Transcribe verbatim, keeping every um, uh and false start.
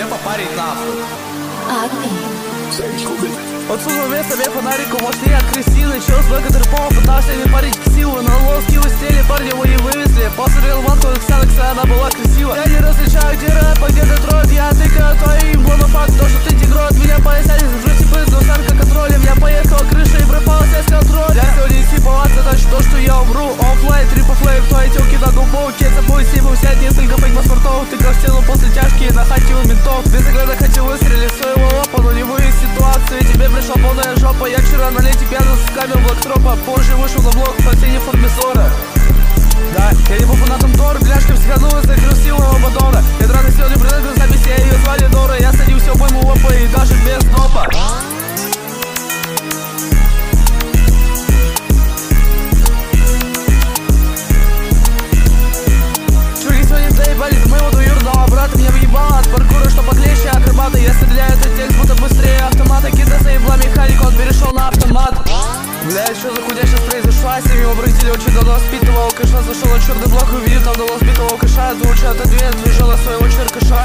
тебе попарить нахуй. Отсюда вес себе фонариком, может я крысиный чел с бэка терпова, пытался не парить ксиву. На лоски у стели парни его не вывезли. Посмотрел банку Ксанакса, она была красива. Я не различаю, где рэп, а где Детройт. Я тыкаю твоим блонофакт, то что ты тигрот. Меня поясали, сбросить пызду, санка контролем. Я поехал крышей и пропал связь контроль. Я сегодня не сиповаться, значит то, что я умру. Оффлайн, трипл флейм, твои тёлки на губу. Кетса будет симом, сядь несколько фейк паспортов. Ты как в стену после тяжкие, на хате у ментов. Без огляда хотел выстрелить своего опа, но не вывез ситуацию. Тебе пришла полная жопа. Я вчера на лете пьяный скамил блэктропа. Позже вышел на блок в последней форме Зора. Да, я не был фанатом Тора, гляшкой психанулась, закрыл силу Бадора. Я драны сегодня прыгну записи, я ее звали Дора. Я садился в пойму лопа и даже без допа. Чуваки сегодня доебались за моего двоюродного брата. Меня въебало от паркура, что поклеще акробата. Я стреляю, этот текст будто быстрее автомата. Кида заебла механик, он перешел на автомат. Блядь, что за хуйня сейчас произошла? С ними обратили очень давно спитого алкаша. Зашел на черный блок, увидел там давно спитого алкаша. Лучше отодвинуть, выжила своего черкаша.